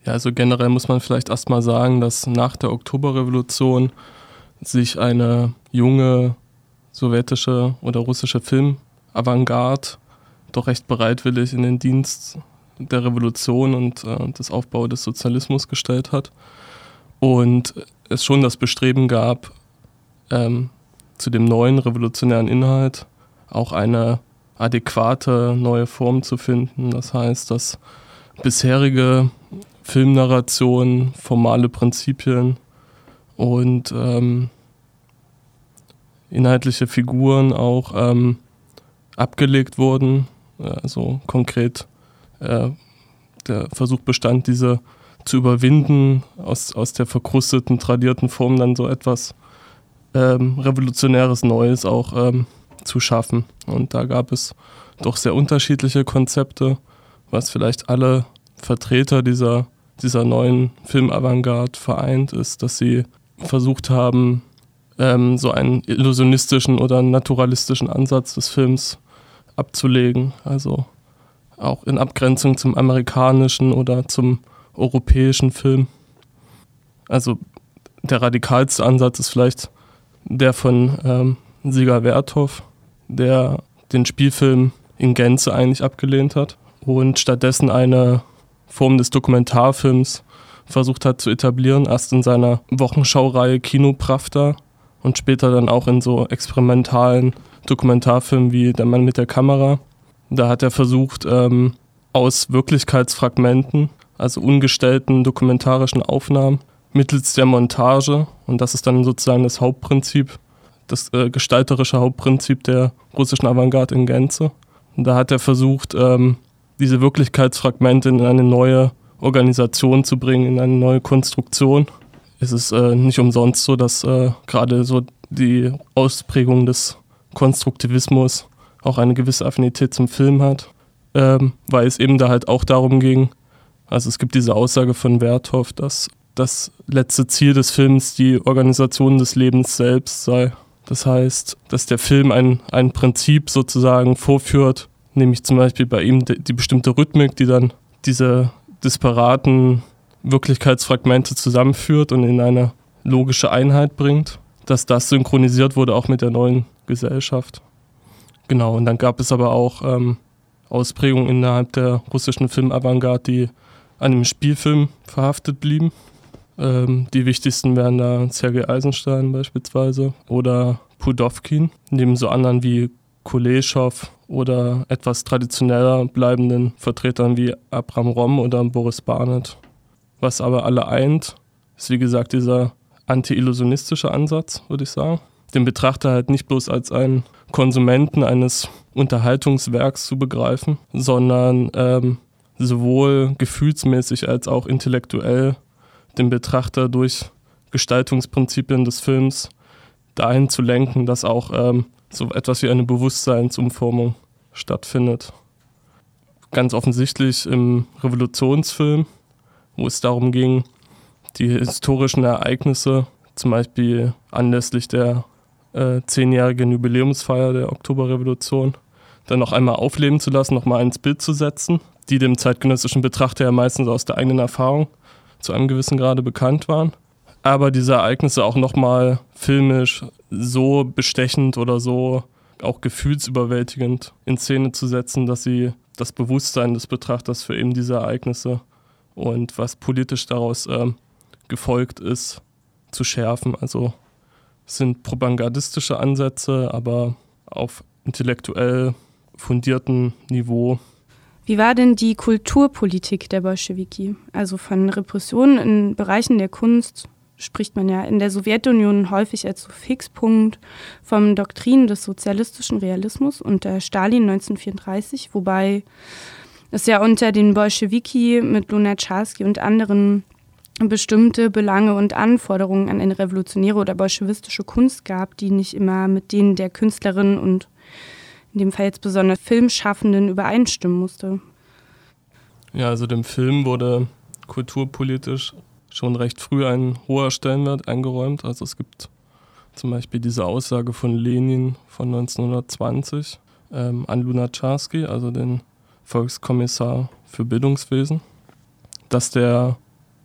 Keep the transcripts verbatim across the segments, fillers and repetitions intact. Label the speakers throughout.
Speaker 1: Ja, also generell muss man vielleicht erstmal sagen, dass nach der Oktoberrevolution sich eine junge sowjetische oder russische Filmavantgarde doch recht bereitwillig in den Dienst der Revolution und äh, des Aufbaus des Sozialismus gestellt hat. Und es schon das Bestreben gab, ähm, zu dem neuen revolutionären Inhalt auch eine adäquate neue Form zu finden. Das heißt, dass bisherige Filmnarration, formale Prinzipien und ähm, inhaltliche Figuren auch ähm, abgelegt wurden. Also konkret äh, der Versuch bestand, diese zu überwinden, aus, aus der verkrusteten, tradierten Form dann so etwas ähm, Revolutionäres Neues auch ähm, zu schaffen. Und da gab es doch sehr unterschiedliche Konzepte, was vielleicht alle Vertreter dieser, dieser neuen Filmavantgarde vereint, ist, dass sie versucht haben, ähm, so einen illusionistischen oder naturalistischen Ansatz des Films abzulegen. Also auch in Abgrenzung zum amerikanischen oder zum europäischen Film. Also der radikalste Ansatz ist vielleicht der von ähm, Siga Werthoff, der den Spielfilm in Gänze eigentlich abgelehnt hat und stattdessen eine Form des Dokumentarfilms versucht hat zu etablieren, erst in seiner Wochenschaureihe Kino Pravda und später dann auch in so experimentalen Dokumentarfilmen wie Der Mann mit der Kamera. Da hat er versucht, ähm, aus Wirklichkeitsfragmenten, also ungestellten dokumentarischen Aufnahmen, mittels der Montage, und das ist dann sozusagen das Hauptprinzip, das äh, gestalterische Hauptprinzip der russischen Avantgarde in Gänze. Und da hat er versucht, ähm, diese Wirklichkeitsfragmente in eine neue Organisation zu bringen, in eine neue Konstruktion. Es ist äh, nicht umsonst so, dass äh, gerade so die Ausprägung des Konstruktivismus auch eine gewisse Affinität zum Film hat, ähm, weil es eben da halt auch darum ging, also es gibt diese Aussage von Werthoff, dass das letzte Ziel des Films die Organisation des Lebens selbst sei. Das heißt, dass der Film ein, ein Prinzip sozusagen vorführt, nämlich zum Beispiel bei ihm die, die bestimmte Rhythmik, die dann diese disparaten Wirklichkeitsfragmente zusammenführt und in eine logische Einheit bringt, dass das synchronisiert wurde auch mit der neuen Gesellschaft. Genau, und dann gab es aber auch ähm, Ausprägungen innerhalb der russischen Filmavantgarde, die an dem Spielfilm verhaftet blieben. Ähm, die wichtigsten wären da Sergei Eisenstein beispielsweise oder Pudowkin, neben so anderen wie Kuleschow oder etwas traditioneller bleibenden Vertretern wie Abram Rom oder Boris Barnett. Was aber alle eint, ist wie gesagt dieser anti-illusionistische Ansatz, würde ich sagen. Den Betrachter halt nicht bloß als einen Konsumenten eines Unterhaltungswerks zu begreifen, sondern ähm, sowohl gefühlsmäßig als auch intellektuell den Betrachter durch Gestaltungsprinzipien des Films dahin zu lenken, dass auch ähm, so etwas wie eine Bewusstseinsumformung stattfindet. Ganz offensichtlich im Revolutionsfilm, wo es darum ging, die historischen Ereignisse, zum Beispiel anlässlich der äh, zehnjährigen Jubiläumsfeier der Oktoberrevolution, dann noch einmal aufleben zu lassen, noch mal ins Bild zu setzen, die dem zeitgenössischen Betrachter ja meistens aus der eigenen Erfahrung zu einem gewissen Grade bekannt waren. Aber diese Ereignisse auch nochmal filmisch so bestechend oder so auch gefühlsüberwältigend in Szene zu setzen, dass sie das Bewusstsein des Betrachters für eben diese Ereignisse und was politisch daraus ähm, gefolgt ist, zu schärfen. Also es sind propagandistische Ansätze, aber auf intellektuell fundiertem Niveau.
Speaker 2: Wie war denn die Kulturpolitik der Bolschewiki? Also von Repressionen in Bereichen der Kunst spricht man ja in der Sowjetunion häufig als so Fixpunkt vom Doktrin des sozialistischen Realismus unter Stalin neunzehnhundertvierunddreißig, wobei es ja unter den Bolschewiki mit Lunacharsky und anderen bestimmte Belange und Anforderungen an eine revolutionäre oder bolschewistische Kunst gab, die nicht immer mit denen der Künstlerin und in dem Fall jetzt besonders Filmschaffenden übereinstimmen musste.
Speaker 1: Ja, also dem Film wurde kulturpolitisch schon recht früh ein hoher Stellenwert eingeräumt. Also es gibt zum Beispiel diese Aussage von Lenin von neunzehnhundertzwanzig ähm, an Lunacharsky, also den Volkskommissar für Bildungswesen, dass der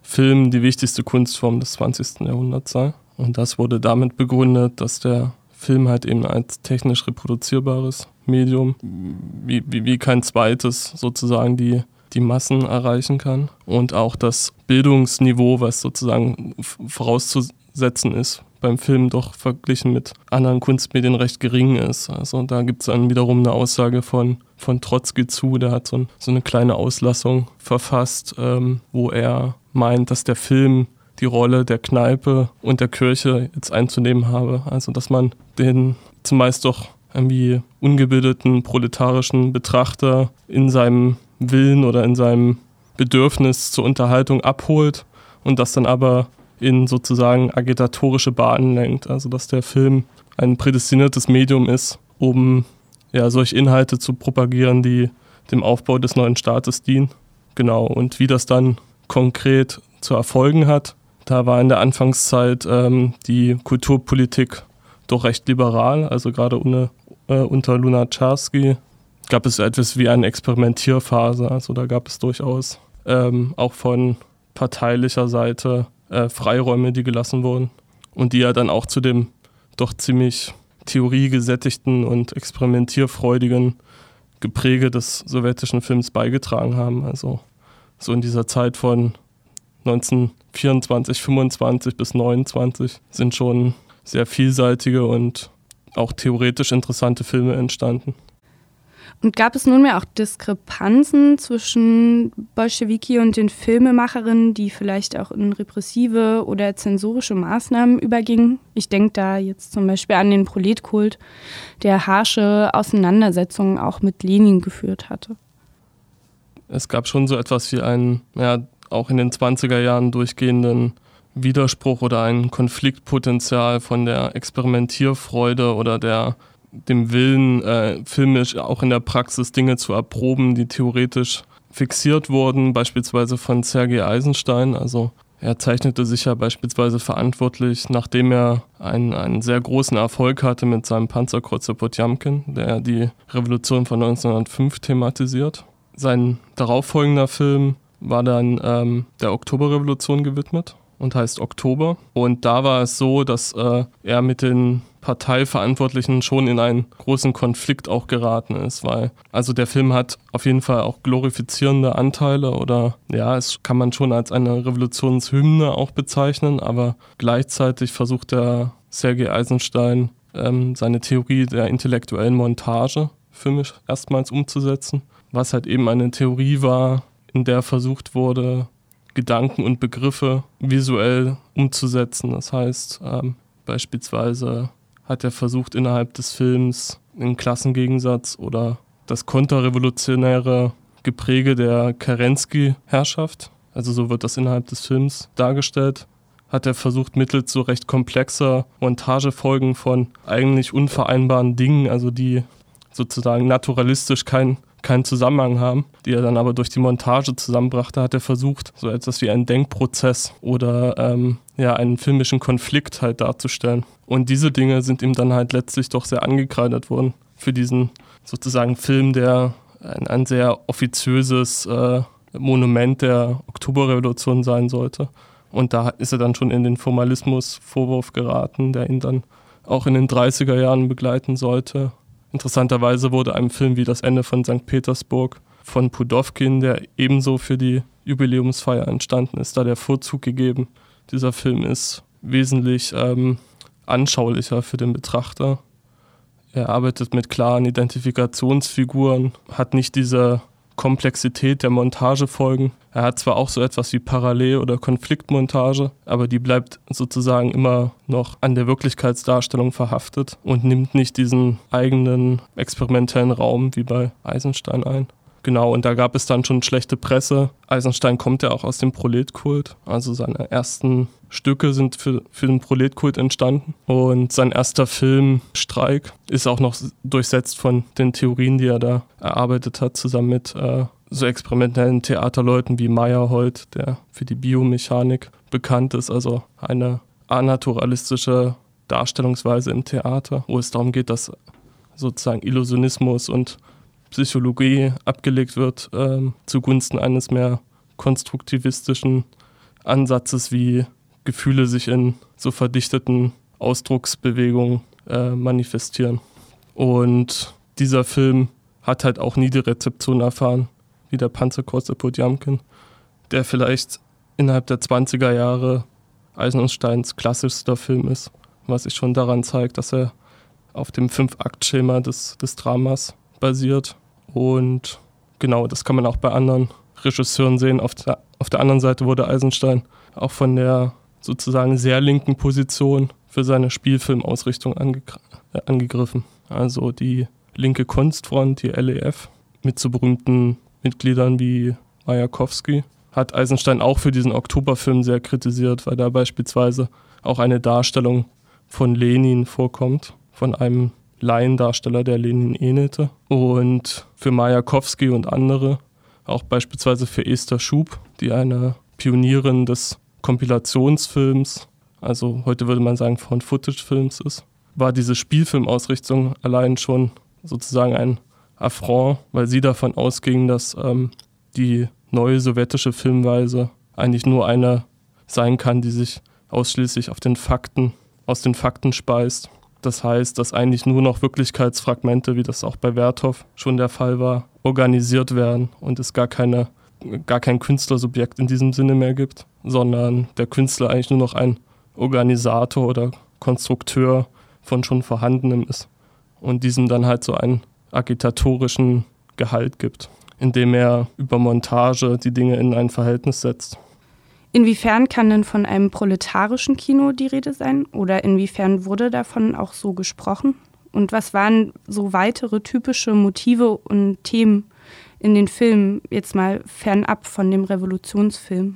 Speaker 1: Film die wichtigste Kunstform des zwanzigsten Jahrhunderts sei. Und das wurde damit begründet, dass der Film halt eben als technisch reproduzierbares Medium wie, wie, wie kein zweites sozusagen die, die Massen erreichen kann. Und auch das Bildungsniveau, was sozusagen vorauszusetzen ist, beim Film doch verglichen mit anderen Kunstmedien recht gering ist. Also da gibt es dann wiederum eine Aussage von, von Trotzki zu, der hat so, ein, so eine kleine Auslassung verfasst, ähm, wo er meint, dass der Film die Rolle der Kneipe und der Kirche jetzt einzunehmen habe. Also dass man den zumeist doch irgendwie ungebildeten proletarischen Betrachter in seinem Willen oder in seinem Bedürfnis zur Unterhaltung abholt und das dann aber in sozusagen agitatorische Bahnen lenkt. Also dass der Film ein prädestiniertes Medium ist, um ja, solche Inhalte zu propagieren, die dem Aufbau des neuen Staates dienen. Genau, und wie das dann konkret zu erfolgen hat, da war in der Anfangszeit ähm, die Kulturpolitik doch recht liberal. Also gerade ohne, äh, unter Lunacharsky gab es etwas wie eine Experimentierphase. Also da gab es durchaus ähm, auch von parteilicher Seite Äh, Freiräume, die gelassen wurden und die ja dann auch zu dem doch ziemlich theoriegesättigten und experimentierfreudigen Gepräge des sowjetischen Films beigetragen haben. Also so in dieser Zeit von neunzehnhundertvierundzwanzig, fünfundzwanzig bis neunundzwanzig sind schon sehr vielseitige und auch theoretisch interessante Filme entstanden.
Speaker 2: Und gab es nunmehr auch Diskrepanzen zwischen Bolschewiki und den Filmemacherinnen, die vielleicht auch in repressive oder zensorische Maßnahmen übergingen? Ich denke da jetzt zum Beispiel an den Proletkult, der harsche Auseinandersetzungen auch mit Lenin geführt hatte.
Speaker 1: Es gab schon so etwas wie einen, ja, auch in den zwanziger Jahren durchgehenden Widerspruch oder ein Konfliktpotenzial von der Experimentierfreude oder der dem Willen, äh, filmisch auch in der Praxis Dinge zu erproben, die theoretisch fixiert wurden, beispielsweise von Sergei Eisenstein. Also er zeichnete sich ja beispielsweise verantwortlich, nachdem er einen, einen sehr großen Erfolg hatte mit seinem Panzerkreuzer Potjamkin, der die Revolution von neunzehnhundertfünf thematisiert. Sein darauffolgender Film war dann ähm, der Oktoberrevolution gewidmet und heißt Oktober. Und da war es so, dass äh, er mit den Parteiverantwortlichen schon in einen großen Konflikt auch geraten ist, weil also der Film hat auf jeden Fall auch glorifizierende Anteile oder ja, es kann man schon als eine Revolutionshymne auch bezeichnen, aber gleichzeitig versucht der Sergei Eisenstein ähm, seine Theorie der intellektuellen Montage filmisch erstmals umzusetzen, was halt eben eine Theorie war, in der versucht wurde, Gedanken und Begriffe visuell umzusetzen. Das heißt, ähm, beispielsweise hat er versucht, innerhalb des Films den Klassengegensatz oder das konterrevolutionäre Gepräge der Kerensky-Herrschaft, also so wird das innerhalb des Films dargestellt, hat er versucht, mittels so recht komplexer Montagefolgen von eigentlich unvereinbaren Dingen, also die sozusagen naturalistisch kein keinen Zusammenhang haben, die er dann aber durch die Montage zusammenbrachte, hat er versucht, so etwas wie einen Denkprozess oder ähm, ja, einen filmischen Konflikt halt darzustellen. Und diese Dinge sind ihm dann halt letztlich doch sehr angekreidet worden für diesen sozusagen Film, der ein, ein sehr offiziöses äh, Monument der Oktoberrevolution sein sollte. Und da ist er dann schon in den Formalismus-Vorwurf geraten, der ihn dann auch in den dreißiger Jahren begleiten sollte. Interessanterweise wurde einem Film wie Das Ende von Sankt Petersburg von Pudowkin, der ebenso für die Jubiläumsfeier entstanden ist, da der Vorzug gegeben. Dieser Film ist wesentlich ähm, anschaulicher für den Betrachter. Er arbeitet mit klaren Identifikationsfiguren, hat nicht diese Komplexität der Montagefolgen. Er hat zwar auch so etwas wie Parallel- oder Konfliktmontage, aber die bleibt sozusagen immer noch an der Wirklichkeitsdarstellung verhaftet und nimmt nicht diesen eigenen experimentellen Raum wie bei Eisenstein ein. Genau, und da gab es dann schon schlechte Presse. Eisenstein kommt ja auch aus dem Proletkult, also seine ersten Stücke sind für, für den Proletkult entstanden. Und sein erster Film, Streik, ist auch noch durchsetzt von den Theorien, die er da erarbeitet hat, zusammen mit äh, so experimentellen Theaterleuten wie Meyerhold, der für die Biomechanik bekannt ist, also eine anaturalistische Darstellungsweise im Theater, wo es darum geht, dass sozusagen Illusionismus und Psychologie abgelegt wird, äh, zugunsten eines mehr konstruktivistischen Ansatzes, wie Gefühle sich in so verdichteten Ausdrucksbewegungen äh, manifestieren. Und dieser Film hat halt auch nie die Rezeption erfahren, wie der Panzerkorps der Potjamkin, der vielleicht innerhalb der zwanziger Jahre Eisensteins klassischster Film ist, was sich schon daran zeigt, dass er auf dem Fünf-Akt-Schema des, des Dramas basiert. Und genau, das kann man auch bei anderen Regisseuren sehen. Auf der, auf der anderen Seite wurde Eisenstein auch von der sozusagen sehr linken Position für seine Spielfilmausrichtung angegr- äh, angegriffen. Also die linke Kunstfront, die L E F, mit so berühmten Mitgliedern wie Majakowski, hat Eisenstein auch für diesen Oktoberfilm sehr kritisiert, weil da beispielsweise auch eine Darstellung von Lenin vorkommt, von einem Laiendarsteller, der Lenin ähnelte. Und für Majakowski und andere, auch beispielsweise für Esther Schub, die eine Pionierin des Kompilationsfilms, also heute würde man sagen Found-Footage-Films ist, war diese Spielfilmausrichtung allein schon sozusagen ein Affront, weil sie davon ausging, dass ähm, die neue sowjetische Filmweise eigentlich nur eine sein kann, die sich ausschließlich auf den Fakten, aus den Fakten speist. Das heißt, dass eigentlich nur noch Wirklichkeitsfragmente, wie das auch bei Werthoff schon der Fall war, organisiert werden und es gar keine, gar kein Künstlersubjekt in diesem Sinne mehr gibt, sondern der Künstler eigentlich nur noch ein Organisator oder Konstrukteur von schon Vorhandenem ist und diesem dann halt so einen agitatorischen Gehalt gibt, indem er über Montage die Dinge in ein Verhältnis setzt.
Speaker 2: Inwiefern kann denn von einem proletarischen Kino die Rede sein? Oder inwiefern wurde davon auch so gesprochen? Und was waren so weitere typische Motive und Themen in den Filmen, jetzt mal fernab von dem Revolutionsfilm?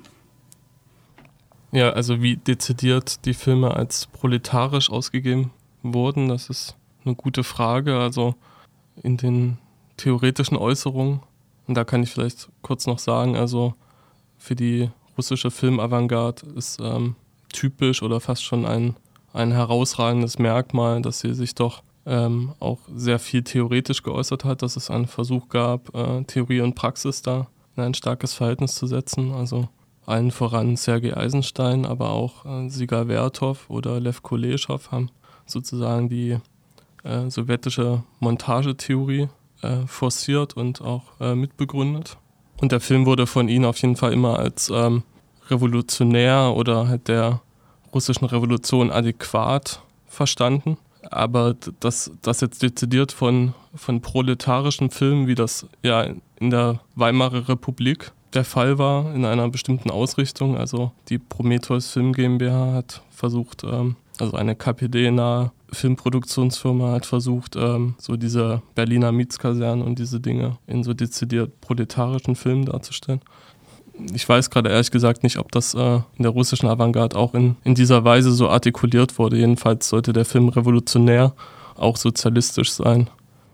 Speaker 1: Ja, also wie dezidiert die Filme als proletarisch ausgegeben wurden, das ist eine gute Frage. Also in den theoretischen Äußerungen, und da kann ich vielleicht kurz noch sagen, also für die russische Filmavantgarde ist ähm, typisch oder fast schon ein, ein herausragendes Merkmal, dass sie sich doch ähm, auch sehr viel theoretisch geäußert hat, dass es einen Versuch gab, äh, Theorie und Praxis da in ein starkes Verhältnis zu setzen. Also allen voran Sergei Eisenstein, aber auch äh, Sigal Vertov oder Lev Kuleschow haben sozusagen die äh, sowjetische Montagetheorie äh, forciert und auch äh, mitbegründet. Und der Film wurde von ihnen auf jeden Fall immer als ähm, revolutionär oder halt der russischen Revolution adäquat verstanden. Aber das, das jetzt dezidiert von, von proletarischen Filmen, wie das ja in der Weimarer Republik der Fall war, in einer bestimmten Ausrichtung. Also die Prometheus Film GmbH hat versucht, ähm, also eine K P D-nahe Filmproduktionsfirma hat versucht, ähm, so diese Berliner Mietskasernen und diese Dinge in so dezidiert proletarischen Filmen darzustellen. Ich weiß gerade ehrlich gesagt nicht, ob das äh, in der russischen Avantgarde auch in, in dieser Weise so artikuliert wurde. Jedenfalls sollte der Film revolutionär, auch sozialistisch sein.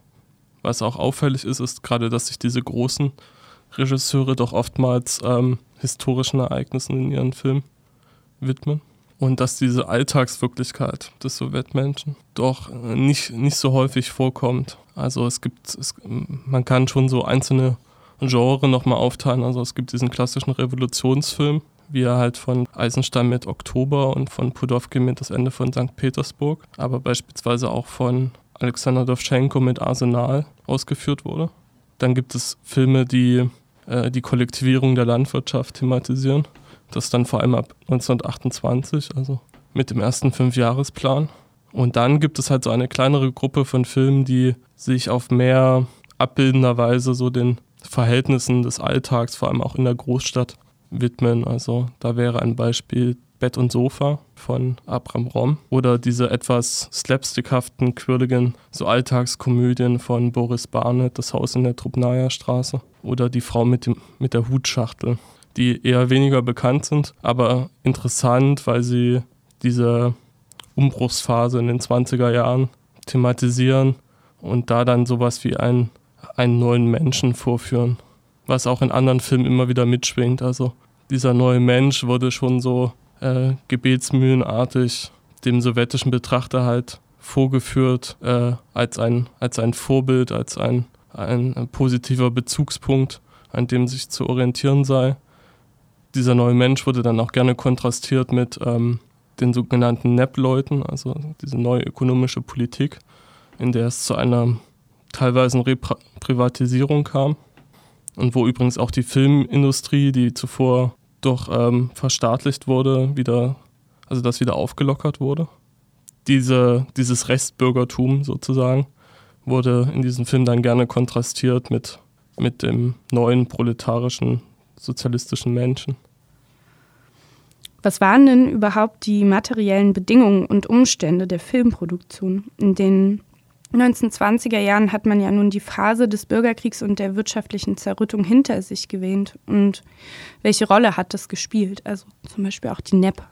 Speaker 1: Was auch auffällig ist, ist gerade, dass sich diese großen Regisseure doch oftmals ähm, historischen Ereignissen in ihren Filmen widmen. Und dass diese Alltagswirklichkeit des Sowjetmenschen doch nicht, nicht so häufig vorkommt. Also es gibt, es, man kann schon so einzelne Genre nochmal aufteilen. Also es gibt diesen klassischen Revolutionsfilm, wie er halt von Eisenstein mit Oktober und von Pudowkin mit Das Ende von Sankt Petersburg, aber beispielsweise auch von Alexander Dowschenko mit Arsenal ausgeführt wurde. Dann gibt es Filme, die äh, die Kollektivierung der Landwirtschaft thematisieren. Das dann vor allem ab neunzehnhundertachtundzwanzig, also mit dem ersten Fünfjahresplan. Und dann gibt es halt so eine kleinere Gruppe von Filmen, die sich auf mehr abbildender Weise so den Verhältnissen des Alltags, vor allem auch in der Großstadt, widmen. Also da wäre ein Beispiel Bett und Sofa von Abram Rom oder diese etwas slapstickhaften, quirligen so Alltagskomödien von Boris Barnett, Das Haus in der Trubnaja-Straße oder Die Frau mit, dem, mit der Hutschachtel, die eher weniger bekannt sind, aber interessant, weil sie diese Umbruchsphase in den zwanziger Jahren thematisieren und da dann sowas wie einen, einen neuen Menschen vorführen, was auch in anderen Filmen immer wieder mitschwingt. Also dieser neue Mensch wurde schon so äh, gebetsmühlenartig dem sowjetischen Betrachter halt vorgeführt äh, als, ein, als ein Vorbild, als ein, ein, ein positiver Bezugspunkt, an dem sich zu orientieren sei. Dieser neue Mensch wurde dann auch gerne kontrastiert mit ähm, den sogenannten N E P-Leuten, also diese neue ökonomische Politik, in der es zu einer teilweise Reprivatisierung kam und wo übrigens auch die Filmindustrie, die zuvor doch ähm, verstaatlicht wurde, wieder, also das wieder aufgelockert wurde. Diese, dieses Restbürgertum sozusagen wurde in diesem Film dann gerne kontrastiert mit, mit dem neuen proletarischen, sozialistischen Menschen.
Speaker 2: Was waren denn überhaupt die materiellen Bedingungen und Umstände der Filmproduktion? In den neunzehnhundertzwanziger Jahren hat man ja nun die Phase des Bürgerkriegs und der wirtschaftlichen Zerrüttung hinter sich gewähnt. Und welche Rolle hat das gespielt? Also zum Beispiel auch die N E P.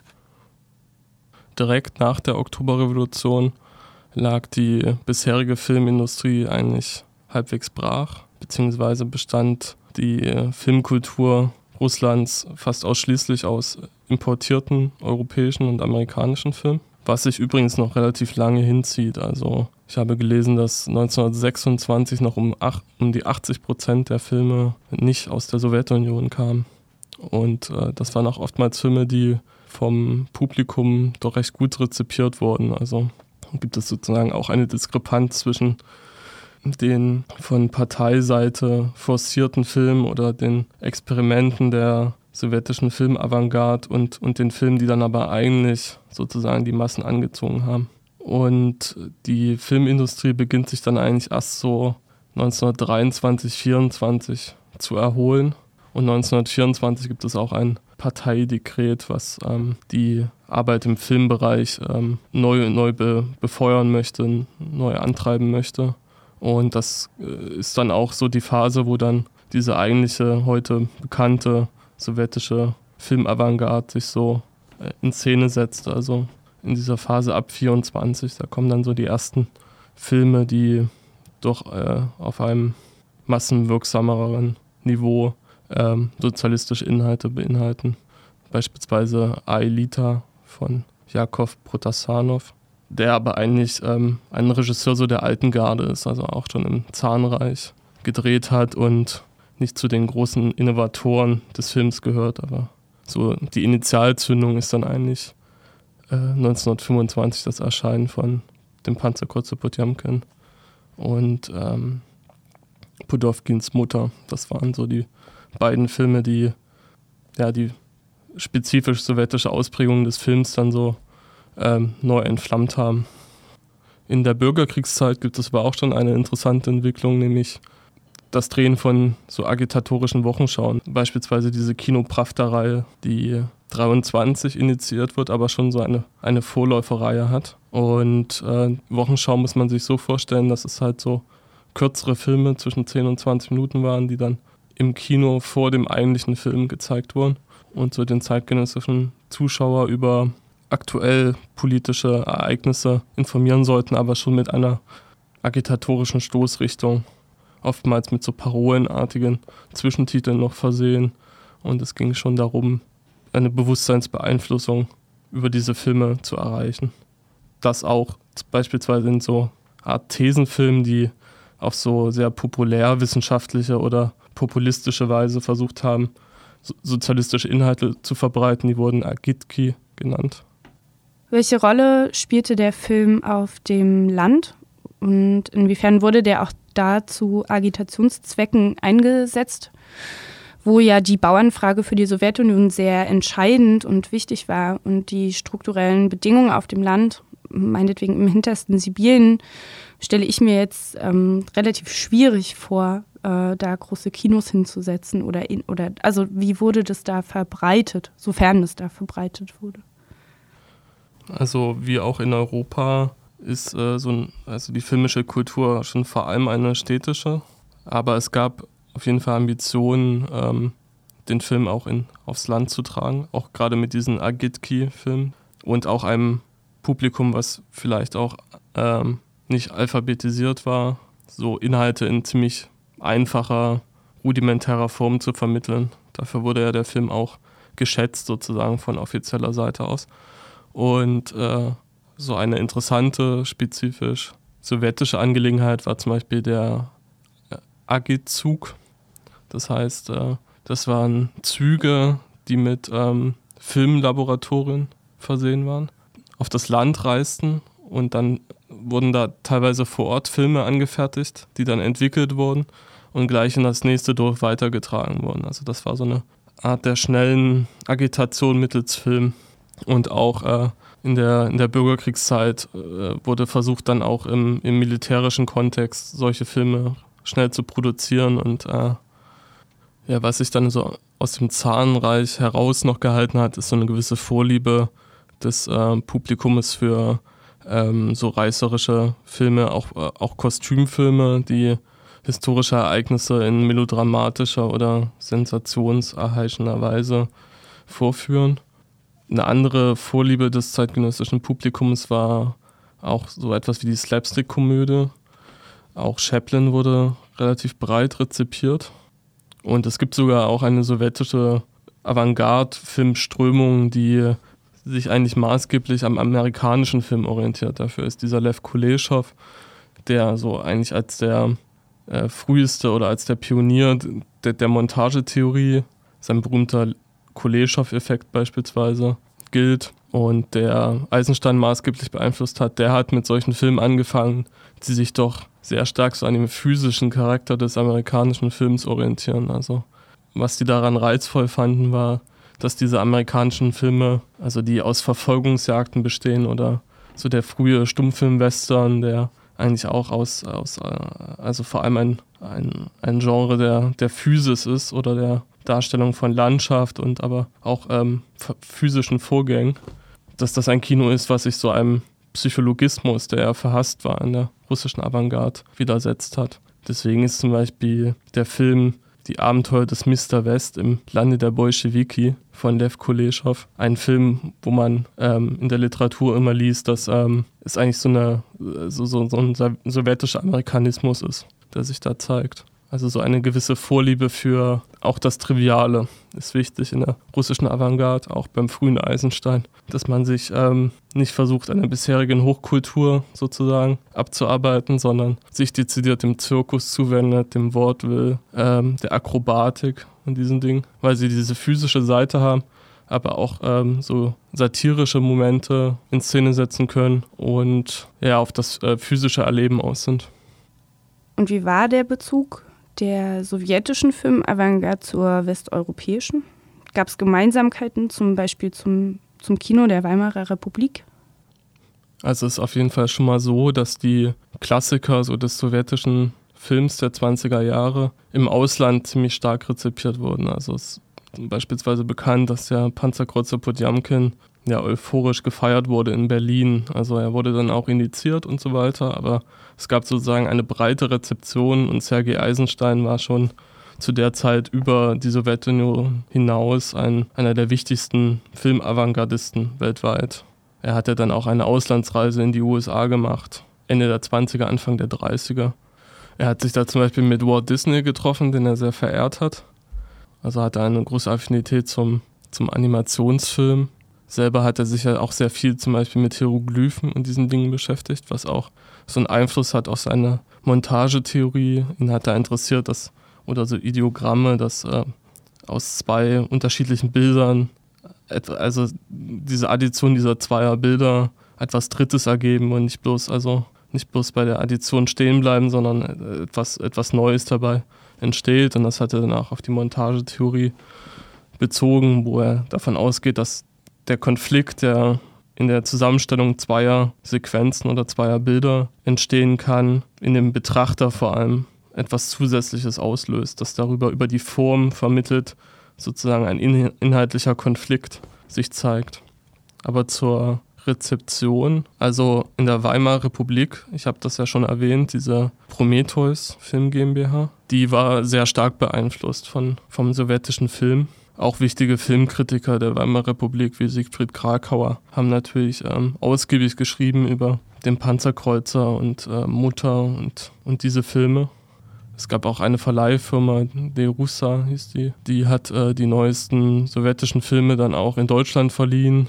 Speaker 1: Direkt nach der Oktoberrevolution lag die bisherige Filmindustrie eigentlich halbwegs brach, beziehungsweise bestand die Filmkultur Russlands fast ausschließlich aus importierten europäischen und amerikanischen Filmen, was sich übrigens noch relativ lange hinzieht. Also ich habe gelesen, dass neunzehnhundertsechsundzwanzig noch um, acht, um die achtzig Prozent der Filme nicht aus der Sowjetunion kamen. Und äh, das waren auch oftmals Filme, die vom Publikum doch recht gut rezipiert wurden. Also gibt es sozusagen auch eine Diskrepanz zwischen den von Parteiseite forcierten Filmen oder den Experimenten der sowjetischen Filmavantgarde und, und den Filmen, die dann aber eigentlich sozusagen die Massen angezogen haben. Und die Filmindustrie beginnt sich dann eigentlich erst so neunzehnhundertdreiundzwanzig, vierundzwanzig zu erholen. Und neunzehnhundertvierundzwanzig gibt es auch ein Parteidekret, was ähm, die Arbeit im Filmbereich ähm, neu, neu be, befeuern möchte, neu antreiben möchte. Und das äh, ist dann auch so die Phase, wo dann diese eigentliche, heute bekannte sowjetische Filmavantgarde sich so äh, in Szene setzt. Also in dieser Phase ab vierundzwanzig, da kommen dann so die ersten Filme, die doch äh, auf einem massenwirksameren Niveau ähm, sozialistische Inhalte beinhalten. Beispielsweise Aelita von Jakow Protasanow, der aber eigentlich ähm, ein Regisseur so der alten Garde ist, also auch schon im Zarenreich gedreht hat und nicht zu den großen Innovatoren des Films gehört, aber so die Initialzündung ist dann eigentlich äh, neunzehnhundertfünfundzwanzig das Erscheinen von dem Panzerkreuzer Potjomkin und ähm, Pudowkins Mutter. Das waren so die beiden Filme, die ja die spezifisch sowjetische Ausprägung des Films dann so ähm, neu entflammt haben. In der Bürgerkriegszeit gibt es aber auch schon eine interessante Entwicklung, nämlich das Drehen von so agitatorischen Wochenschauen. Beispielsweise diese Kino-Pravda-Reihe, die dreiundzwanzig initiiert wird, aber schon so eine, eine Vorläuferreihe hat. Und äh, Wochenschau muss man sich so vorstellen, dass es halt so kürzere Filme zwischen zehn und zwanzig Minuten waren, die dann im Kino vor dem eigentlichen Film gezeigt wurden und so den zeitgenössischen Zuschauer über aktuell politische Ereignisse informieren sollten, aber schon mit einer agitatorischen Stoßrichtung, oftmals mit so parolenartigen Zwischentiteln noch versehen. Und es ging schon darum, eine Bewusstseinsbeeinflussung über diese Filme zu erreichen. Das auch beispielsweise in so Art Thesenfilmen, die auf so sehr populärwissenschaftliche oder populistische Weise versucht haben, so sozialistische Inhalte zu verbreiten, die wurden Agitki genannt.
Speaker 2: Welche Rolle spielte der Film auf dem Land und inwiefern wurde der auch da zu Agitationszwecken eingesetzt, wo ja die Bauernfrage für die Sowjetunion sehr entscheidend und wichtig war und die strukturellen Bedingungen auf dem Land, meinetwegen im hintersten Sibirien, stelle ich mir jetzt ähm, relativ schwierig vor, äh, da große Kinos hinzusetzen oder, in, oder also wie wurde das da verbreitet, sofern es da verbreitet wurde?
Speaker 1: Also wie auch in Europa ist äh, so ein, also die filmische Kultur schon vor allem eine städtische, aber es gab auf jeden Fall Ambitionen, ähm, den Film auch in, aufs Land zu tragen, auch gerade mit diesen Agitki-Filmen und auch einem Publikum, was vielleicht auch ähm, nicht alphabetisiert war, so Inhalte in ziemlich einfacher, rudimentärer Form zu vermitteln. Dafür wurde ja der Film auch geschätzt, sozusagen von offizieller Seite aus. Und äh, so eine interessante, spezifisch sowjetische Angelegenheit war zum Beispiel der äh, Agit-Zug. Das heißt, äh, das waren Züge, die mit ähm, Filmlaboratorien versehen waren, auf das Land reisten und dann wurden da teilweise vor Ort Filme angefertigt, die dann entwickelt wurden und gleich in das nächste Dorf weitergetragen wurden. Also das war so eine Art der schnellen Agitation mittels Film. Und auch äh, in der, in der Bürgerkriegszeit äh, wurde versucht, dann auch im, im militärischen Kontext solche Filme schnell zu produzieren. Und äh, ja, was sich dann so aus dem Zarenreich heraus noch gehalten hat, ist so eine gewisse Vorliebe des äh, Publikums für ähm, so reißerische Filme, auch, äh, auch Kostümfilme, die historische Ereignisse in melodramatischer oder sensationserheischender Weise vorführen. Eine andere Vorliebe des zeitgenössischen Publikums war auch so etwas wie die Slapstick-Komödie. Auch Chaplin wurde relativ breit rezipiert. Und es gibt sogar auch eine sowjetische Avantgarde-Filmströmung, die sich eigentlich maßgeblich am amerikanischen Film orientiert. Dafür ist dieser Lew Kuleschow, der so eigentlich als der äh, früheste oder als der Pionier der, der Montagetheorie, sein berühmter Kuleschow-Effekt beispielsweise, gilt und der Eisenstein maßgeblich beeinflusst hat, der hat mit solchen Filmen angefangen, die sich doch sehr stark so an dem physischen Charakter des amerikanischen Films orientieren. Also was die daran reizvoll fanden, war, dass diese amerikanischen Filme, also die aus Verfolgungsjagden bestehen oder so der frühe Stummfilm-Western, der eigentlich auch aus, aus also vor allem ein, ein, ein Genre der, der Physis ist oder der Darstellung von Landschaft und aber auch ähm, physischen Vorgängen, dass das ein Kino ist, was sich so einem Psychologismus, der ja verhasst war in der russischen Avantgarde, widersetzt hat. Deswegen ist zum Beispiel der Film Die Abenteuer des Mister West im Lande der Bolschewiki von Lew Kuleschow ein Film, wo man ähm, in der Literatur immer liest, dass ähm, es eigentlich so, eine, so, so, so ein sowjetischer Amerikanismus ist, der sich da zeigt. Also so eine gewisse Vorliebe für auch das Triviale ist wichtig in der russischen Avantgarde, auch beim frühen Eisenstein, dass man sich ähm, nicht versucht, an der bisherigen Hochkultur sozusagen abzuarbeiten, sondern sich dezidiert dem Zirkus zuwendet, dem Vaudeville, ähm, der Akrobatik und diesen Dingen, weil sie diese physische Seite haben, aber auch ähm, so satirische Momente in Szene setzen können und ja auf das äh, physische Erleben aus sind.
Speaker 2: Und wie war der Bezug der sowjetischen Film-Avantgarde zur westeuropäischen? Gab es Gemeinsamkeiten, zum Beispiel zum, zum Kino der Weimarer Republik?
Speaker 1: Also es ist auf jeden Fall schon mal so, dass die Klassiker so des sowjetischen Films der zwanziger Jahre im Ausland ziemlich stark rezipiert wurden. Also es ist beispielsweise bekannt, dass der Panzerkreuzer Podjamkin ja euphorisch gefeiert wurde in Berlin. Also er wurde dann auch indiziert und so weiter, aber es gab sozusagen eine breite Rezeption und Sergei Eisenstein war schon zu der Zeit über die Sowjetunion hinaus ein, einer der wichtigsten Filmavantgardisten weltweit. Er hatte dann auch eine Auslandsreise in die U S A gemacht, Ende der zwanziger, Anfang der dreißiger. Er hat sich da zum Beispiel mit Walt Disney getroffen, den er sehr verehrt hat. Also hatte eine große Affinität zum, zum Animationsfilm. Selber hat er sich ja auch sehr viel zum Beispiel mit Hieroglyphen und diesen Dingen beschäftigt, was auch so einen Einfluss hat auf seine Montagetheorie. Ihn hat da interessiert, dass, oder so Ideogramme, dass äh, aus zwei unterschiedlichen Bildern, also diese Addition dieser zweier Bilder etwas Drittes ergeben und nicht bloß, also nicht bloß bei der Addition stehen bleiben, sondern etwas, etwas Neues dabei entsteht. Und das hat er dann auch auf die Montagetheorie bezogen, wo er davon ausgeht, dass der Konflikt, der in der Zusammenstellung zweier Sequenzen oder zweier Bilder entstehen kann, in dem Betrachter vor allem etwas Zusätzliches auslöst, das darüber über die Form vermittelt, sozusagen ein inhaltlicher Konflikt sich zeigt. Aber zur Rezeption, also in der Weimarer Republik, ich habe das ja schon erwähnt, diese Prometheus Film GmbH, die war sehr stark beeinflusst von, vom sowjetischen Film. Auch wichtige Filmkritiker der Weimarer Republik wie Siegfried Krakauer haben natürlich ähm, ausgiebig geschrieben über den Panzerkreuzer und äh, Mutter und, und diese Filme. Es gab auch eine Verleihfirma, De Russa hieß die, die hat äh, die neuesten sowjetischen Filme dann auch in Deutschland verliehen.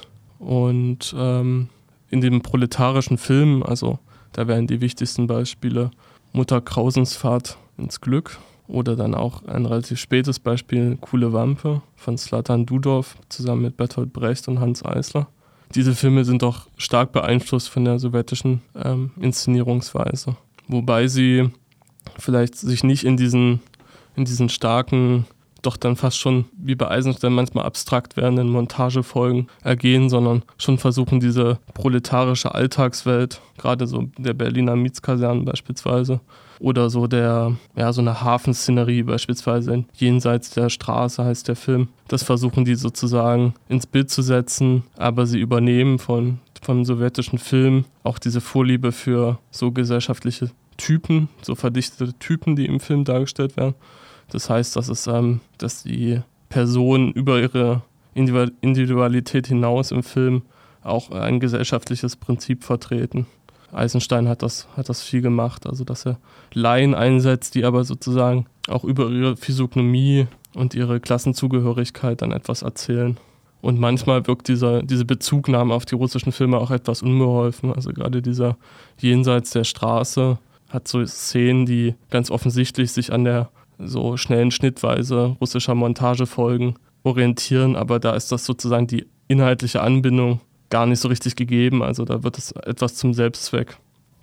Speaker 1: Und ähm, in dem proletarischen Film, also da wären die wichtigsten Beispiele Mutter Krausens Fahrt ins Glück Oder dann auch ein relativ spätes Beispiel, Kuhle Wampe von Zlatan Dudov zusammen mit Bertolt Brecht und Hans Eisler. Diese Filme sind doch stark beeinflusst von der sowjetischen ähm, Inszenierungsweise. Wobei sie vielleicht sich nicht in diesen, in diesen starken, doch dann fast schon wie bei Eisenstein manchmal abstrakt werdenden Montagefolgen ergehen, sondern schon versuchen, diese proletarische Alltagswelt, gerade so der Berliner Mietskasernen beispielsweise, oder so der, ja, so eine Hafenszenerie beispielsweise, Jenseits der Straße heißt der Film, das versuchen die sozusagen ins Bild zu setzen, aber sie übernehmen von, vom sowjetischen Film auch diese Vorliebe für so gesellschaftliche Typen, so verdichtete Typen, die im Film dargestellt werden. Das heißt, dass, es, ähm, dass die Personen über ihre Individualität hinaus im Film auch ein gesellschaftliches Prinzip vertreten. Eisenstein hat das, hat das viel gemacht, also dass er Laien einsetzt, die aber sozusagen auch über ihre Physiognomie und ihre Klassenzugehörigkeit dann etwas erzählen. Und manchmal wirkt dieser, diese Bezugnahme auf die russischen Filme auch etwas unbeholfen. Also gerade dieser Jenseits der Straße hat so Szenen, die ganz offensichtlich sich an der so schnellen Schnittweise russischer Montagefolgen orientieren, aber da ist das sozusagen die inhaltliche Anbindung gar nicht so richtig gegeben, also da wird es etwas zum Selbstzweck.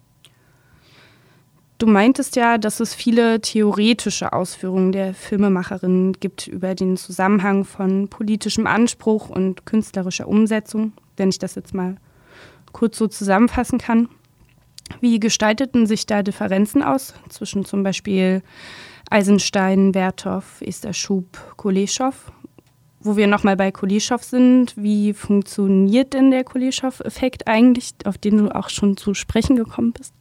Speaker 2: Du meintest ja, dass es viele theoretische Ausführungen der Filmemacherin gibt über den Zusammenhang von politischem Anspruch und künstlerischer Umsetzung, wenn ich das jetzt mal kurz so zusammenfassen kann. Wie gestalteten sich da Differenzen aus zwischen zum Beispiel Eisenstein, Vertov, Esther Schub, Kuleschow? Wo wir nochmal bei Kuleschow sind, wie funktioniert denn der Kuleschow-Effekt eigentlich, auf den du auch schon zu sprechen gekommen bist?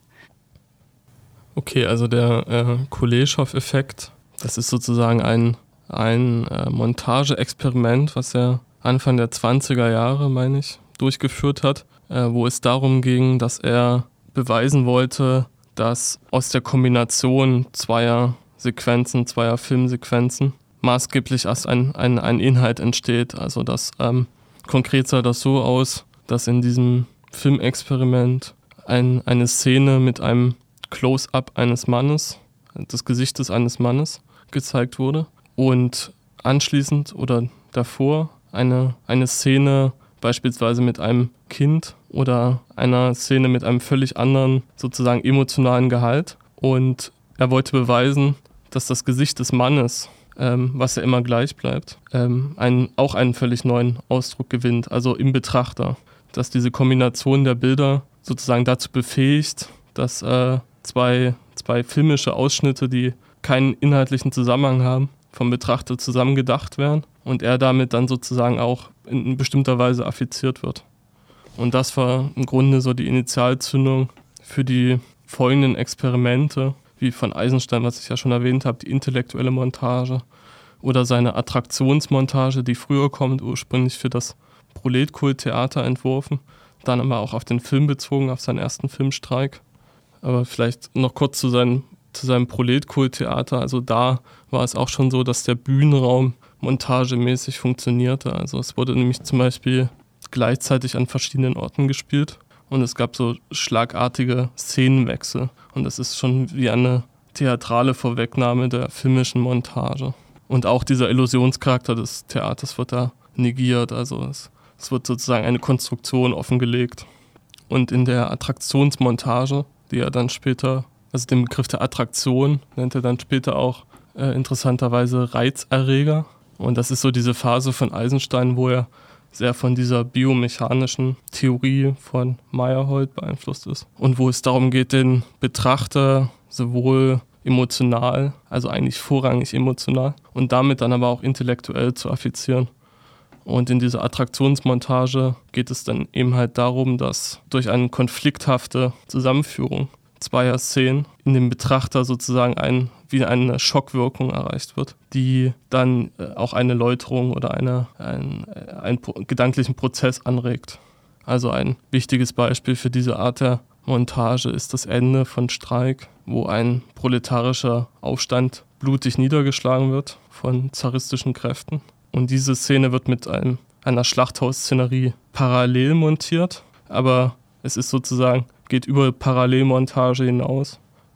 Speaker 1: Okay, also der äh, Kuleschow-Effekt, das ist sozusagen ein, ein äh, Montageexperiment, was er Anfang der zwanziger Jahre, meine ich, durchgeführt hat, äh, wo es darum ging, dass er beweisen wollte, dass aus der Kombination zweier Sequenzen, zweier Filmsequenzen, maßgeblich erst ein, ein, ein Inhalt entsteht. Also das ähm, konkret sah das so aus, dass in diesem Filmexperiment ein, eine Szene mit einem Close-up eines Mannes, des Gesichtes eines Mannes gezeigt wurde und anschließend oder davor eine, eine Szene beispielsweise mit einem Kind oder einer Szene mit einem völlig anderen sozusagen emotionalen Gehalt, und er wollte beweisen, dass das Gesicht des Mannes, ähm, was ja immer gleich bleibt, ähm, einen, auch einen völlig neuen Ausdruck gewinnt, also im Betrachter, dass diese Kombination der Bilder sozusagen dazu befähigt, dass äh, zwei, zwei filmische Ausschnitte, die keinen inhaltlichen Zusammenhang haben, vom Betrachter zusammen gedacht werden und er damit dann sozusagen auch in bestimmter Weise affiziert wird. Und das war im Grunde so die Initialzündung für die folgenden Experimente, wie von Eisenstein, was ich ja schon erwähnt habe, die intellektuelle Montage oder seine Attraktionsmontage, die früher kommt, ursprünglich für das Proletkult-Theater entworfen, dann aber auch auf den Film bezogen, auf seinen ersten Filmstreik. Aber vielleicht noch kurz zu seinem, zu seinem Proletkult-Theater. Also da war es auch schon so, dass der Bühnenraum montagemäßig funktionierte. Also es wurde nämlich zum Beispiel gleichzeitig an verschiedenen Orten gespielt und es gab so schlagartige Szenenwechsel. Und das ist schon wie eine theatrale Vorwegnahme der filmischen Montage. Und auch dieser Illusionscharakter des Theaters wird da negiert. Also es, es wird sozusagen eine Konstruktion offengelegt. Und in der Attraktionsmontage, die er dann später, also den Begriff der Attraktion, nennt er dann später auch äh, interessanterweise Reizerreger. Und das ist so diese Phase von Eisenstein, wo er sehr von dieser biomechanischen Theorie von Meyerhold beeinflusst ist. Und wo es darum geht, den Betrachter sowohl emotional, also eigentlich vorrangig emotional, und damit dann aber auch intellektuell zu affizieren. Und in dieser Attraktionsmontage geht es dann eben halt darum, dass durch eine konflikthafte Zusammenführung zweier Szenen in dem Betrachter sozusagen ein, wie eine Schockwirkung erreicht wird, die dann auch eine Läuterung oder eine, ein, einen gedanklichen Prozess anregt. Also ein wichtiges Beispiel für diese Art der Montage ist das Ende von Streik, wo ein proletarischer Aufstand blutig niedergeschlagen wird von zaristischen Kräften. Und diese Szene wird mit einem, einer Schlachthausszenerie parallel montiert, aber es ist sozusagen, geht über Parallelmontage hinaus.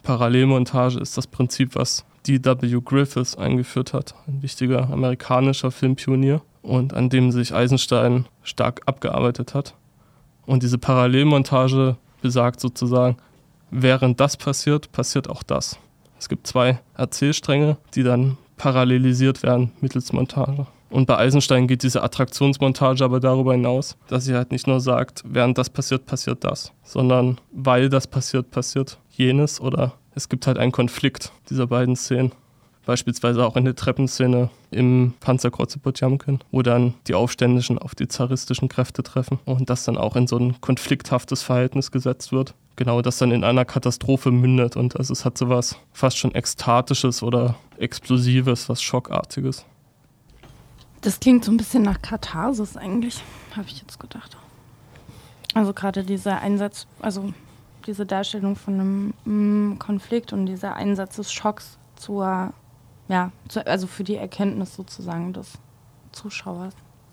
Speaker 1: Parallelmontage ist das Prinzip, was D W Griffith eingeführt hat, ein wichtiger amerikanischer Filmpionier und an dem sich Eisenstein stark abgearbeitet hat. Und diese Parallelmontage besagt sozusagen, während das passiert, passiert auch das. Es gibt zwei Erzählstränge, die dann parallelisiert werden mittels Montage. Und bei Eisenstein geht diese Attraktionsmontage aber darüber hinaus, dass sie halt nicht nur sagt, während das passiert, passiert das, sondern weil das passiert, passiert jenes oder es gibt halt einen Konflikt dieser beiden Szenen. Beispielsweise auch in der Treppenszene im Panzerkreuzer Potjomkin, wo dann die Aufständischen auf die zaristischen Kräfte treffen und das dann auch in so ein konflikthaftes Verhältnis gesetzt wird. Genau, das dann in einer Katastrophe mündet und also es hat sowas fast schon Ekstatisches oder Explosives, was Schockartiges.
Speaker 2: Das klingt so ein bisschen nach Katharsis eigentlich, habe ich jetzt gedacht. Also gerade dieser Einsatz, also diese Darstellung von einem mm, Konflikt und dieser Einsatz des Schocks zur, ja, zu, also für die Erkenntnis sozusagen des Zuschauers.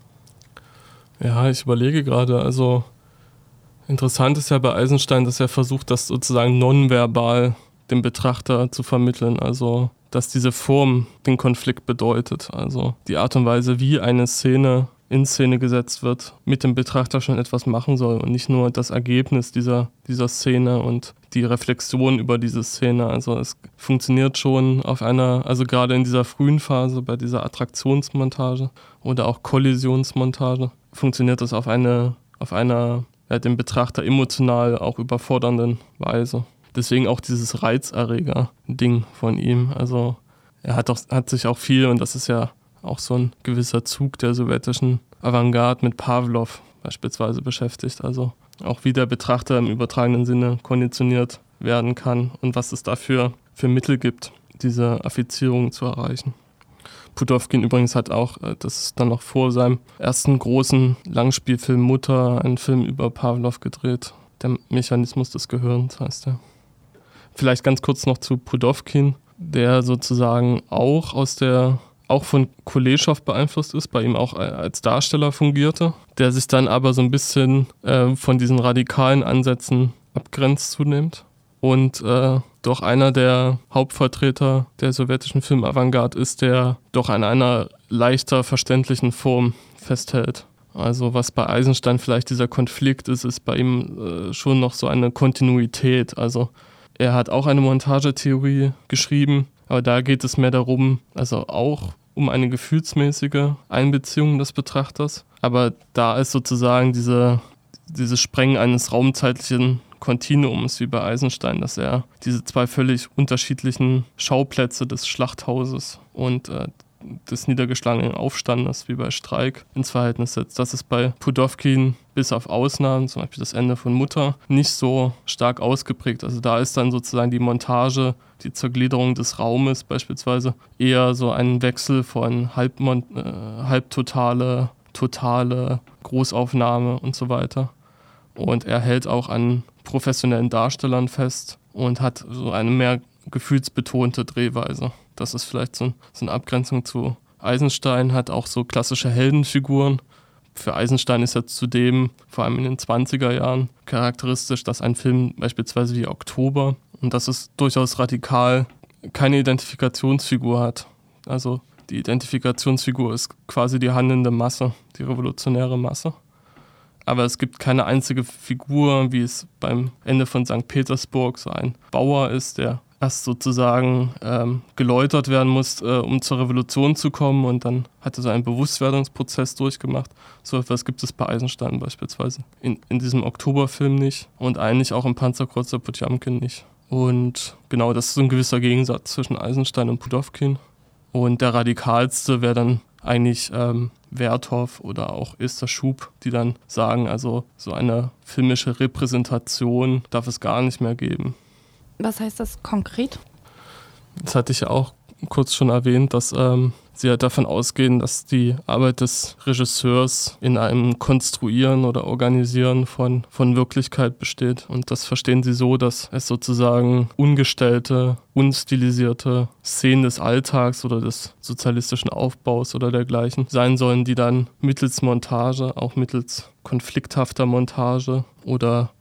Speaker 1: Ja, ich überlege gerade, also interessant ist ja bei Eisenstein, dass er versucht, das sozusagen nonverbal dem Betrachter zu vermitteln, also dass diese Form den Konflikt bedeutet, also die Art und Weise, wie eine Szene in Szene gesetzt wird, mit dem Betrachter schon etwas machen soll und nicht nur das Ergebnis dieser, dieser Szene und die Reflexion über diese Szene. Also es funktioniert schon auf einer, also gerade in dieser frühen Phase, bei dieser Attraktionsmontage oder auch Kollisionsmontage, funktioniert das auf eine, auf einer ja, dem Betrachter emotional auch überfordernden Weise. Deswegen auch dieses Reizerreger-Ding von ihm. Also er hat, auch, hat sich auch viel, und das ist ja auch so ein gewisser Zug der sowjetischen Avantgarde mit Pawlow beispielsweise beschäftigt. Also auch wie der Betrachter im übertragenen Sinne konditioniert werden kann und was es dafür für Mittel gibt, diese Affizierung zu erreichen. Pudowkin übrigens hat auch, das ist dann noch vor seinem ersten großen Langspielfilm Mutter, einen Film über Pawlow gedreht. Der Mechanismus des Gehirns heißt er. Vielleicht ganz kurz noch zu Pudowkin, der sozusagen auch aus der, auch von Kuleschow beeinflusst ist, bei ihm auch als Darsteller fungierte, der sich dann aber so ein bisschen äh, von diesen radikalen Ansätzen abgrenzt zunehmend und äh, doch einer der Hauptvertreter der sowjetischen Filmavantgarde ist, der doch an einer leichter verständlichen Form festhält. Also was bei Eisenstein vielleicht dieser Konflikt ist, ist bei ihm äh, schon noch so eine Kontinuität. Also er hat auch eine Montagetheorie geschrieben, aber da geht es mehr darum, also auch um eine gefühlsmäßige Einbeziehung des Betrachters. Aber da ist sozusagen diese, dieses Sprengen eines raumzeitlichen Kontinuums wie bei Eisenstein, dass er diese zwei völlig unterschiedlichen Schauplätze des Schlachthauses und äh, des niedergeschlagenen Aufstandes wie bei Streik ins Verhältnis setzt. Das ist bei Pudowkin bis auf Ausnahmen, zum Beispiel das Ende von Mutter, nicht so stark ausgeprägt. Also da ist dann sozusagen die Montage, die Zergliederung des Raumes beispielsweise eher so ein Wechsel von Halbmon- äh, Halbtotale, totale Großaufnahme und so weiter. Und er hält auch an professionellen Darstellern fest und hat so eine mehr gefühlsbetonte Drehweise. Das ist vielleicht so, so eine Abgrenzung zu Eisenstein, hat auch so klassische Heldenfiguren. Für Eisenstein ist ja zudem, vor allem in den zwanziger Jahren, charakteristisch, dass ein Film beispielsweise wie Oktober, und das ist durchaus radikal, keine Identifikationsfigur hat. Also die Identifikationsfigur ist quasi die handelnde Masse, die revolutionäre Masse. Aber es gibt keine einzige Figur, wie es beim Ende von Sankt Petersburg so ein Bauer ist, der erst sozusagen ähm, geläutert werden muss, äh, um zur Revolution zu kommen, und dann hat er so einen Bewusstwerdungsprozess durchgemacht. So etwas gibt es bei Eisenstein beispielsweise in, in diesem Oktoberfilm nicht und eigentlich auch im Panzerkreuzer Potjomkin nicht. Und genau, das ist so ein gewisser Gegensatz zwischen Eisenstein und Pudowkin. Und der radikalste wäre dann eigentlich ähm, Werthoff oder auch Esther Schub, die dann sagen, also so eine filmische Repräsentation darf es gar nicht mehr geben.
Speaker 2: Was heißt das konkret?
Speaker 1: Das hatte ich ja auch kurz schon erwähnt, dass ähm, sie halt davon ausgehen, dass die Arbeit des Regisseurs in einem Konstruieren oder Organisieren von, von Wirklichkeit besteht. Und das verstehen sie so, dass es sozusagen ungestellte, unstilisierte Szenen des Alltags oder des sozialistischen Aufbaus oder dergleichen sein sollen, die dann mittels Montage, auch mittels konflikthafter Montage oder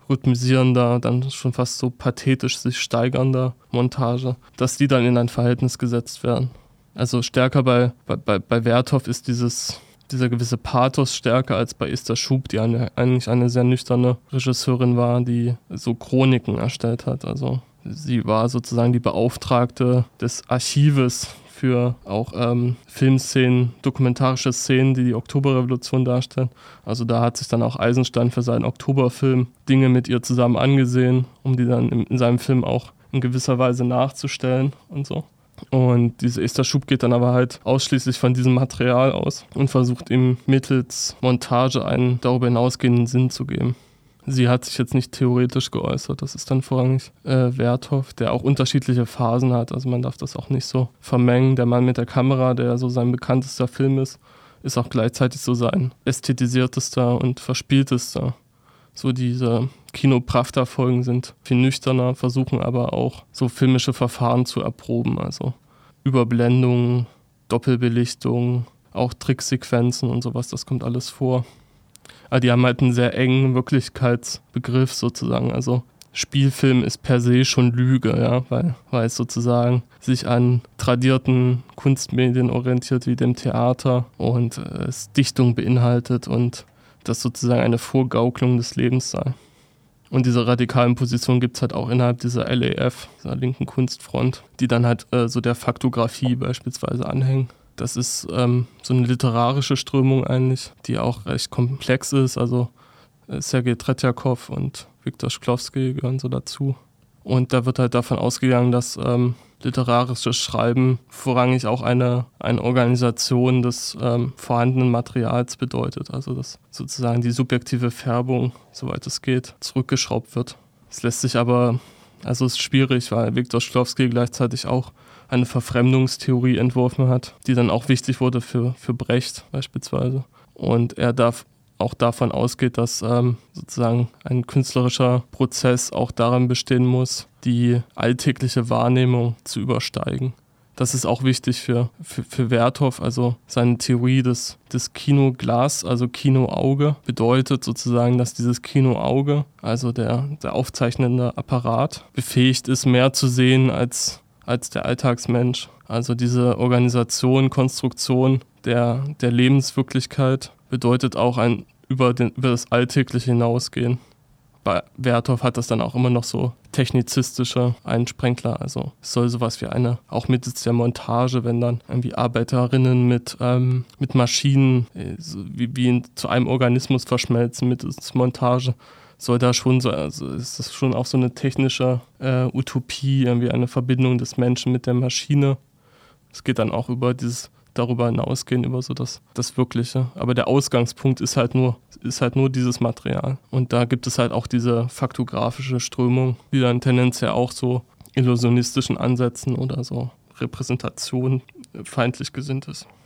Speaker 1: rhythmisierender, dann schon fast so pathetisch sich steigernder Montage, dass die dann in ein Verhältnis gesetzt werden. Also stärker bei, bei, bei Vertov ist dieses, dieser gewisse Pathos stärker als bei Esther Schub, die eine, eigentlich eine sehr nüchterne Regisseurin war, die so Chroniken erstellt hat. Also sie war sozusagen die Beauftragte des Archives für auch ähm, Filmszenen, dokumentarische Szenen, die die Oktoberrevolution darstellen. Also da hat sich dann auch Eisenstein für seinen Oktoberfilm Dinge mit ihr zusammen angesehen, um die dann in, in seinem Film auch in gewisser Weise nachzustellen und so. Und diese Esther Schub geht dann aber halt ausschließlich von diesem Material aus und versucht ihm mittels Montage einen darüber hinausgehenden Sinn zu geben. Sie hat sich jetzt nicht theoretisch geäußert, das ist dann vorrangig äh, Vertov, der auch unterschiedliche Phasen hat, also man darf das auch nicht so vermengen. Der Mann mit der Kamera, der so sein bekanntester Film ist, ist auch gleichzeitig so sein ästhetisiertester und verspieltester. So diese Kino-Pravda-Folgen sind viel nüchterner, versuchen aber auch so filmische Verfahren zu erproben, also Überblendung, Doppelbelichtung, auch Tricksequenzen und sowas, das kommt alles vor. Aber die haben halt einen sehr engen Wirklichkeitsbegriff sozusagen. Also Spielfilm ist per se schon Lüge, ja, weil, weil es sozusagen sich an tradierten Kunstmedien orientiert wie dem Theater und es Dichtung beinhaltet und das sozusagen eine Vorgaukelung des Lebens sei. Und diese radikalen Positionen gibt es halt auch innerhalb dieser L A F, dieser linken Kunstfront, die dann halt äh, so der Faktographie beispielsweise anhängen. Das ist ähm, so eine literarische Strömung eigentlich, die auch recht komplex ist. Also äh, Sergei Tretjakow und Viktor Shklovsky gehören so dazu. Und da wird halt davon ausgegangen, dass ähm, literarisches Schreiben vorrangig auch eine, eine Organisation des ähm, vorhandenen Materials bedeutet. Also dass sozusagen die subjektive Färbung, soweit es geht, zurückgeschraubt wird. Es lässt sich aber, also es ist schwierig, weil Viktor Shklovsky gleichzeitig auch eine Verfremdungstheorie entworfen hat, die dann auch wichtig wurde für, für Brecht beispielsweise. Und er darf auch davon ausgeht, dass ähm, sozusagen ein künstlerischer Prozess auch darin bestehen muss, die alltägliche Wahrnehmung zu übersteigen. Das ist auch wichtig für, für, für Vertov, also seine Theorie des, des Kinoglas, also Kinoauge, bedeutet sozusagen, dass dieses Kinoauge, also der, der aufzeichnende Apparat, befähigt ist, mehr zu sehen als als der Alltagsmensch. Also diese Organisation, Konstruktion der, der Lebenswirklichkeit bedeutet auch ein über, den, über das Alltägliche hinausgehen. Bei Vertov hat das dann auch immer noch so technizistische Einsprenkler. Also es soll sowas wie eine, auch mittels der Montage, wenn dann irgendwie Arbeiterinnen mit, ähm, mit Maschinen so wie, wie in, zu einem Organismus verschmelzen mittels Montage, soll da schon so, also ist das schon auch so eine technische äh, Utopie, irgendwie eine Verbindung des Menschen mit der Maschine. Es geht dann auch über dieses, darüber hinausgehen, über so das, das Wirkliche. Aber der Ausgangspunkt ist halt nur, ist halt nur dieses Material. Und da gibt es halt auch diese faktografische Strömung, die dann tendenziell auch so illusionistischen Ansätzen oder so Repräsentation feindlich gesinnt ist.